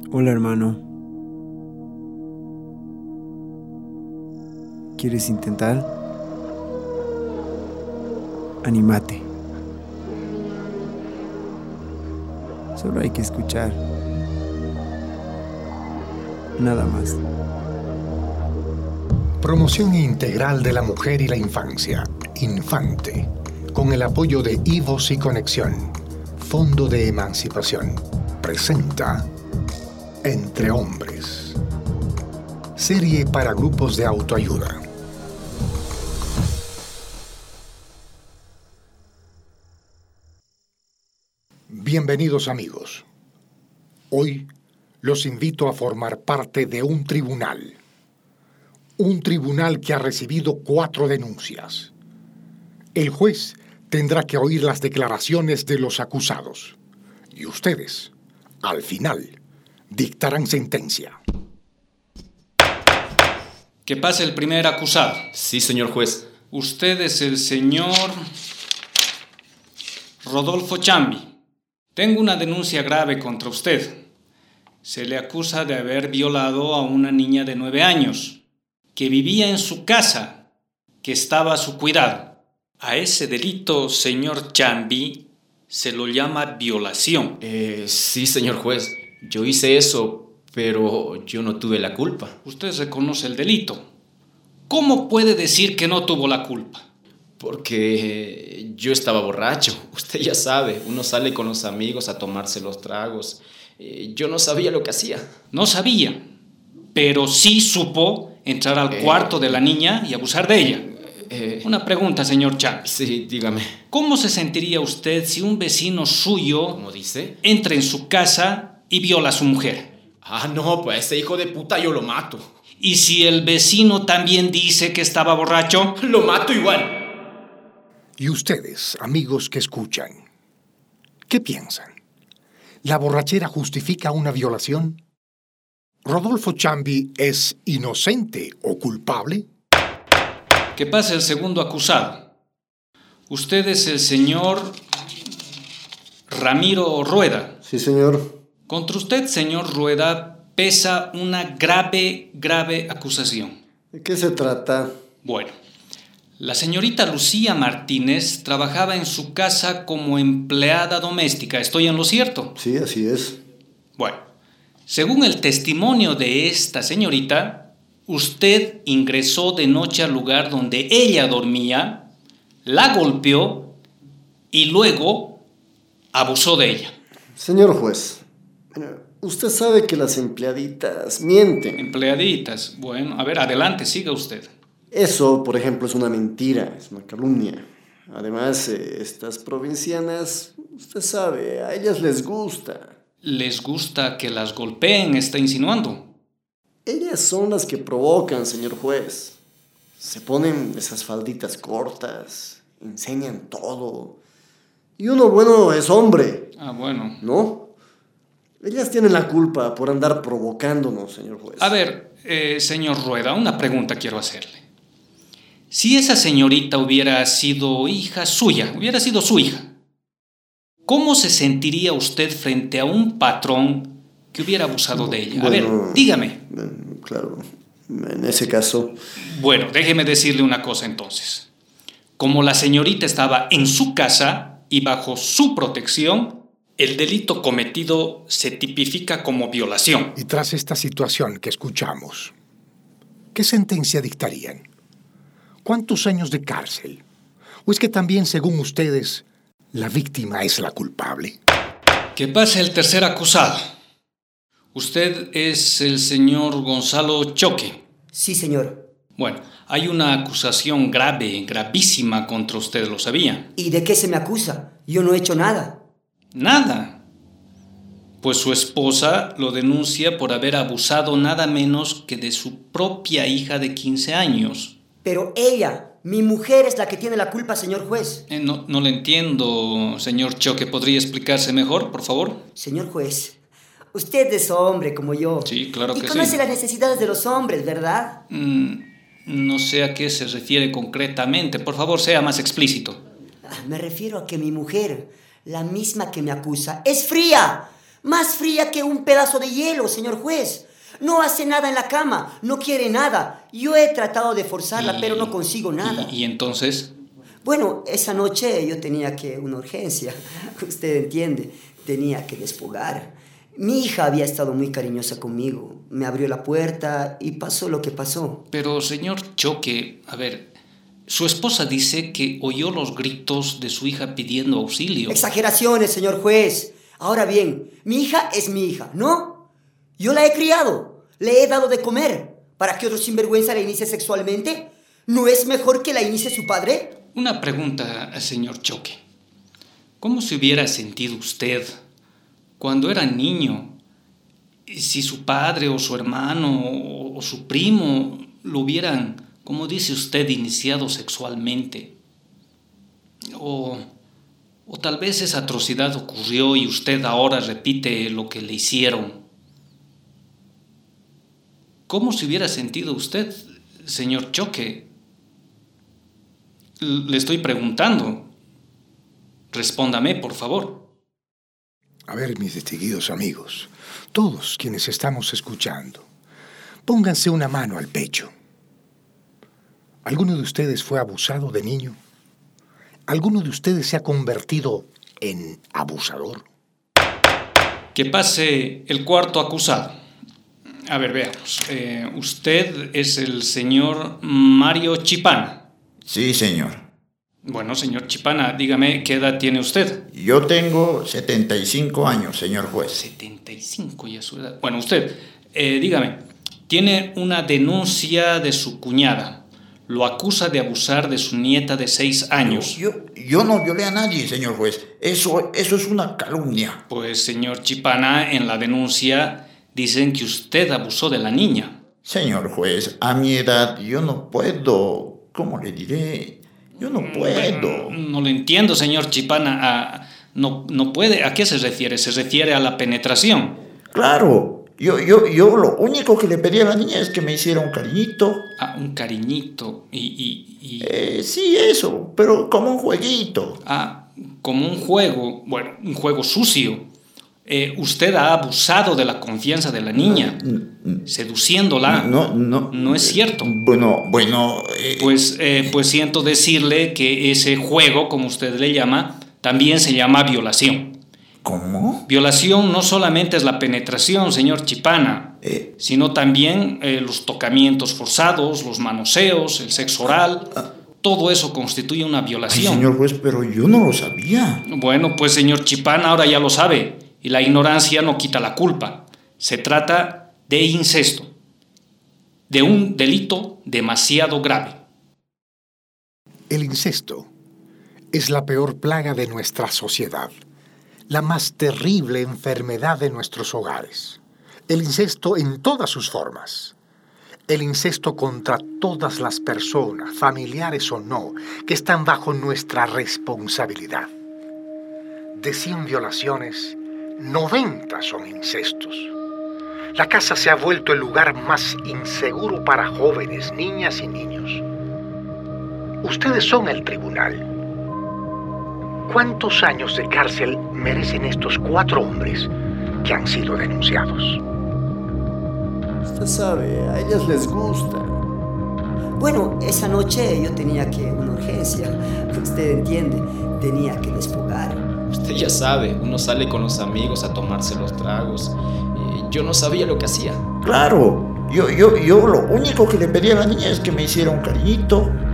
Hola, hermano. ¿Quieres intentar? Anímate. Solo hay que escuchar. Nada más. Promoción integral de la mujer y la infancia. Infante. Con el apoyo de IVOS y Conexión. Fondo de Emancipación. Presenta Entre Hombres. Serie para grupos de autoayuda. Bienvenidos, amigos. Hoy los invito a formar parte de un tribunal. Un tribunal que ha recibido 4 denuncias. El juez tendrá que oír las declaraciones de los acusados. Y ustedes, al final, dictarán sentencia. Que pase el primer acusado. Sí, señor juez. Usted es el señor Rodolfo Chambi. Tengo una denuncia grave contra usted. Se le acusa de haber violado a una niña de 9 años, que vivía en su casa, que estaba a su cuidado. A ese delito, señor Chambi, se lo llama violación. Sí, señor juez. Yo hice eso, pero yo no tuve la culpa. Usted reconoce el delito. ¿Cómo puede decir que no tuvo la culpa? Porque yo estaba borracho. Usted ya sabe, uno sale con los amigos a tomarse los tragos. Yo no sabía lo que hacía. No sabía, pero sí supo entrar al cuarto de la niña y abusar de ella. Una pregunta, señor Chambi. Sí, dígame. ¿Cómo se sentiría usted si un vecino suyo, ¿Cómo dice? entra en su casa y viola a su mujer? No, pues a ese hijo de puta yo lo mato. ¿Y si el vecino también dice que estaba borracho? Lo mato igual. Y ustedes, amigos que escuchan, ¿qué piensan? ¿La borrachera justifica una violación? ¿Rodolfo Chambi es inocente o culpable? Que pase el segundo acusado. Usted es el señor Ramiro Rueda. Sí, señor. Contra usted, señor Rueda, pesa una grave acusación. ¿De qué se trata? Bueno, la señorita Lucía Martínez trabajaba en su casa como empleada doméstica. ¿Estoy en lo cierto? Sí, así es. Bueno, según el testimonio de esta señorita, usted ingresó de noche al lugar donde ella dormía, la golpeó y luego abusó de ella. Señor juez, usted sabe que las empleaditas mienten. Empleaditas. Bueno, a ver, adelante, siga usted. Eso, por ejemplo, es una mentira, es una calumnia. Además, estas provincianas, usted sabe, a ellas les gusta. ¿Les gusta que las golpeen? ¿Está insinuando? Ellas son las que provocan, señor juez. Se ponen esas falditas cortas, enseñan todo. Y uno, bueno, es hombre. Bueno. ¿No? Ellas tienen la culpa por andar provocándonos, señor juez. A ver, señor Rueda, una pregunta quiero hacerle. Si esa señorita hubiera sido hija suya, hubiera sido su hija, ¿cómo se sentiría usted frente a un patrón que hubiera abusado de ella? A ver, dígame. Claro, en ese caso... Bueno, déjeme decirle una cosa entonces. Como la señorita estaba en su casa y bajo su protección, el delito cometido se tipifica como violación. Y tras esta situación que escuchamos, ¿qué sentencia dictarían? ¿Cuántos años de cárcel? ¿O es que también, según ustedes, la víctima es la culpable? Que pase el tercer acusado. Usted es el señor Gonzalo Choque. Sí, señor. Bueno, hay una acusación gravísima contra usted, ¿lo sabía? ¿Y de qué se me acusa? Yo no he hecho nada. Nada. Pues su esposa lo denuncia por haber abusado nada menos que de su propia hija de 15 años. Pero ella, mi mujer, es la que tiene la culpa, señor juez. No le entiendo, señor Choque. ¿Podría explicarse mejor, por favor? Señor juez, usted es hombre como yo. Sí, claro que sí. Y conoce las necesidades de los hombres, ¿verdad? No sé a qué se refiere concretamente. Por favor, sea más explícito. Me refiero a que mi mujer, la misma que me acusa, es fría. Más fría que un pedazo de hielo, señor juez. No hace nada en la cama, no quiere nada. Yo he tratado de forzarla, pero no consigo nada. ¿Y entonces? Bueno, esa noche yo tenía una urgencia. Usted entiende, tenía que desfogar. Mi hija había estado muy cariñosa conmigo. Me abrió la puerta y pasó lo que pasó. Pero, señor Choque, a ver, su esposa dice que oyó los gritos de su hija pidiendo auxilio. Exageraciones, señor juez. Ahora bien, mi hija es mi hija, ¿no? Yo la he criado, le he dado de comer. ¿Para que otro sinvergüenza la inicie sexualmente? ¿No es mejor que la inicie su padre? Una pregunta, señor Choque. ¿Cómo se hubiera sentido usted cuando era niño si su padre o su hermano o su primo lo hubieran, como dice usted, iniciado sexualmente? O tal vez esa atrocidad ocurrió y usted ahora repite lo que le hicieron. ¿Cómo se hubiera sentido usted, señor Choque? Le estoy preguntando. Respóndame, por favor. A ver, mis distinguidos amigos, todos quienes estamos escuchando, pónganse una mano al pecho. ¿Alguno de ustedes fue abusado de niño? ¿Alguno de ustedes se ha convertido en abusador? Que pase el cuarto acusado. A ver, veamos. Usted es el señor Mario Chipana. Sí, señor. Bueno, señor Chipana, dígame, ¿qué edad tiene usted? Yo tengo 75 años, señor juez. 75 ya su edad. Bueno, usted, dígame, tiene una denuncia de su cuñada. Lo acusa de abusar de su nieta de 6 años. Yo no violé a nadie, señor juez. Eso es una calumnia. Pues, señor Chipana, en la denuncia dicen que usted abusó de la niña. Señor juez, a mi edad yo no puedo. ¿Cómo le diré? Yo no puedo. No lo entiendo, señor Chipana. No puede. ¿A qué se refiere? ¿Se refiere a la penetración? Claro. Yo lo único que le pedí a la niña es que me hiciera un cariñito. Ah, un cariñito. Sí, eso, pero como un jueguito. Ah, como un juego. Bueno, un juego sucio. Usted ha abusado de la confianza de la niña, seduciéndola. No es cierto. Bueno. Pues siento decirle que ese juego, como usted le llama, también se llama violación. ¿Cómo? Violación no solamente es la penetración, señor Chipana, sino también los tocamientos forzados, los manoseos, el sexo oral. Todo eso constituye una violación. Ay, señor juez, pero yo no lo sabía. Bueno, pues señor Chipana ahora ya lo sabe. Y la ignorancia no quita la culpa. Se trata de incesto, de un delito demasiado grave. El incesto es la peor plaga de nuestra sociedad, la más terrible enfermedad de nuestros hogares. El incesto en todas sus formas. El incesto contra todas las personas, familiares o no, que están bajo nuestra responsabilidad. De 100 violaciones, 90 son incestos. La casa se ha vuelto el lugar más inseguro para jóvenes, niñas y niños. Ustedes son el tribunal. ¿Cuántos años de cárcel merecen estos 4 hombres que han sido denunciados? Usted sabe, a ellas les gusta. Bueno, esa noche yo tenía una urgencia. Usted entiende, tenía que desfogar. Usted ya sabe, uno sale con los amigos a tomarse los tragos. Yo no sabía lo que hacía. Claro. Yo lo único que le pedí a la niña es que me hiciera un cariñito.